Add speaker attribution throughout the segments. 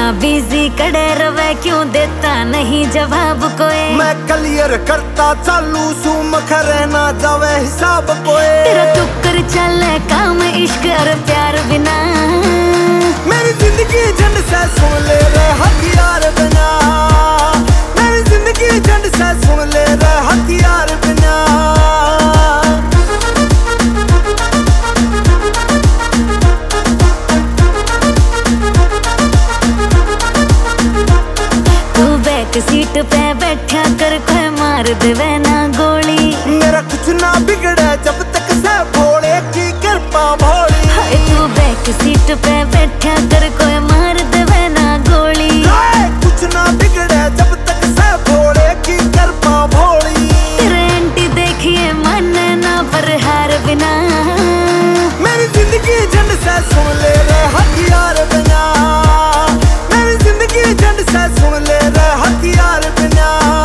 Speaker 1: Busy कड़े रवे क्यों देता नहीं जवाब कोई।
Speaker 2: मैं क्लियर करता चालू सू मखरे ना जावे हिसाब कोई।
Speaker 1: तेरा टुक्कर चले काम इश्क और प्यार बिना।
Speaker 2: मेरी जिंदगी झंड से सुन ले रे हथियार बिना। मेरी जिंदगी झंड से सुन ले रे हथियार बिना।
Speaker 1: सीट पे बैठा कर कोई मार देवे ना गोली।
Speaker 2: मेरा कुछ ना बिगड़े जब तक से भोले की कृपा भोली।
Speaker 1: हाय तू बैक सीट पे बैठा कर कोई मार देवे ना गोली।
Speaker 2: कुछ ना बिगड़े जब तक से भोले की कृपा भोली।
Speaker 1: तेरे एंटी देखिए माने ना पर हार बिना।
Speaker 2: मेरी जिंदगी झंड से सुन ले रे हथियार बिना। मेरी जिंदगी झंड से सुन ले रे हथियार बिना।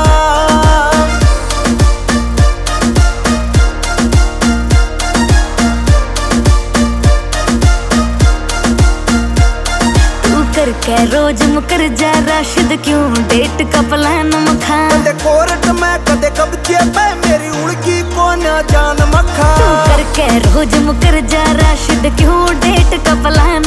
Speaker 1: तू करके रोज मुकर जा राशिद क्यों डेट का प्लान मखा।
Speaker 2: कदे कोर्ट में कदे कब्जे पे मेरी उड़की को ना जान मखा।
Speaker 1: तू करके रोज मुकर जा राशिद क्यों डेट का प्लान